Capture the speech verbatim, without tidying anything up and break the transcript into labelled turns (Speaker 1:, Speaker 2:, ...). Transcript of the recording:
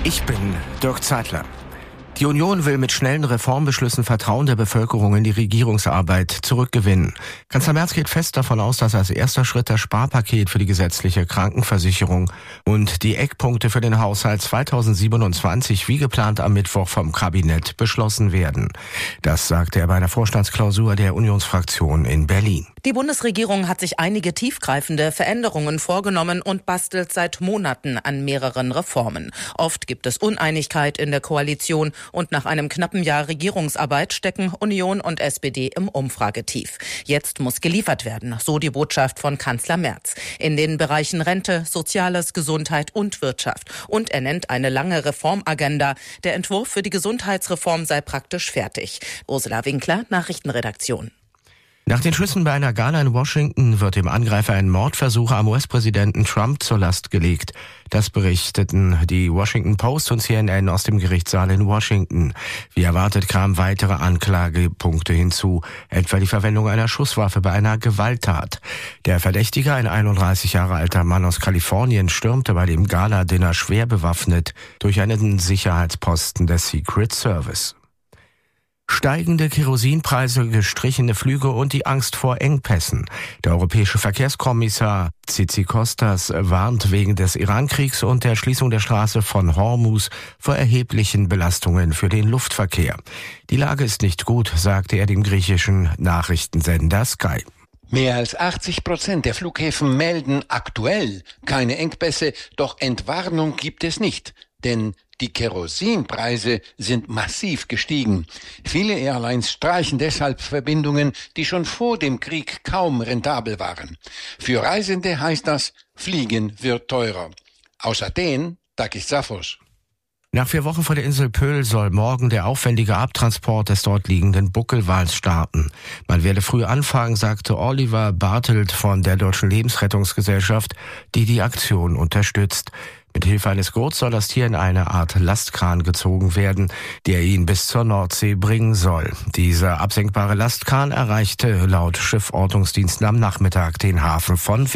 Speaker 1: Ich bin Dirk Zeitler. Die Union will mit schnellen Reformbeschlüssen Vertrauen der Bevölkerung in die Regierungsarbeit zurückgewinnen. Kanzler Merz geht fest davon aus, dass als erster Schritt das Sparpaket für die gesetzliche Krankenversicherung und die Eckpunkte für den Haushalt zweitausendsiebenundzwanzig wie geplant am Mittwoch vom Kabinett beschlossen werden. Das sagte er bei einer Vorstandsklausur der Unionsfraktion in Berlin.
Speaker 2: Die Bundesregierung hat sich einige tiefgreifende Veränderungen vorgenommen und bastelt seit Monaten an mehreren Reformen. Oft gibt es Uneinigkeit in der Koalition und nach einem knappen Jahr Regierungsarbeit stecken Union und S P D im Umfragetief. Jetzt muss geliefert werden, so die Botschaft von Kanzler Merz. In den Bereichen Rente, Soziales, Gesundheit und Wirtschaft. Und er nennt eine lange Reformagenda. Der Entwurf für die Gesundheitsreform sei praktisch fertig. Ursula Winkler, Nachrichtenredaktion.
Speaker 1: Nach den Schüssen bei einer Gala in Washington wird dem Angreifer ein Mordversuch am U S-Präsidenten Trump zur Last gelegt. Das berichteten die Washington Post und C N N aus dem Gerichtssaal in Washington. Wie erwartet kamen weitere Anklagepunkte hinzu, etwa die Verwendung einer Schusswaffe bei einer Gewalttat. Der Verdächtige, ein einunddreißig Jahre alter Mann aus Kalifornien, stürmte bei dem Gala-Dinner schwer bewaffnet durch einen Sicherheitsposten des Secret Service. Steigende Kerosinpreise, gestrichene Flüge und die Angst vor Engpässen. Der europäische Verkehrskommissar Tzitzikostas warnt wegen des Irankriegs und der Schließung der Straße von Hormuz vor erheblichen Belastungen für den Luftverkehr. Die Lage ist nicht gut, sagte er dem griechischen Nachrichtensender Sky.
Speaker 3: Mehr als achtzig Prozent der Flughäfen melden aktuell keine Engpässe, doch Entwarnung gibt es nicht, denn die Kerosinpreise sind massiv gestiegen. Viele Airlines streichen deshalb Verbindungen, die schon vor dem Krieg kaum rentabel waren. Für Reisende heißt das, Fliegen wird teurer. Aus Athen, Takis Zaphos.
Speaker 1: Nach vier Wochen vor der Insel Pöhl soll morgen der aufwendige Abtransport des dort liegenden Buckelwals starten. Man werde früh anfangen, sagte Oliver Bartelt von der Deutschen Lebensrettungsgesellschaft, die die Aktion unterstützt. Mit Hilfe eines Gurts soll das Tier in eine Art Lastkran gezogen werden, der ihn bis zur Nordsee bringen soll. Dieser absenkbare Lastkran erreichte laut Schiffordnungsdiensten am Nachmittag den Hafen von